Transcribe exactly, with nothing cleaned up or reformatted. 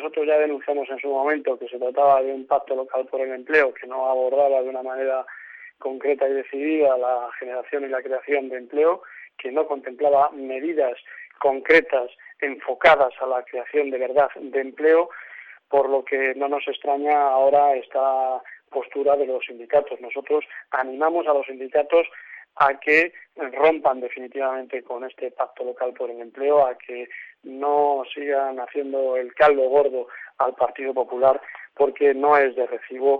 nosotros ya denunciamos en su momento que se trataba de un pacto local por el empleo que no abordaba de una manera concreta y decidida la generación y la creación de empleo, que no contemplaba medidas concretas enfocadas a la creación de verdad de empleo, por lo que no nos extraña ahora esta postura de los sindicatos. Nosotros animamos a los sindicatos a que rompan definitivamente con este pacto local por el empleo, a que no sigan haciendo el caldo gordo al Partido Popular, porque no es de recibo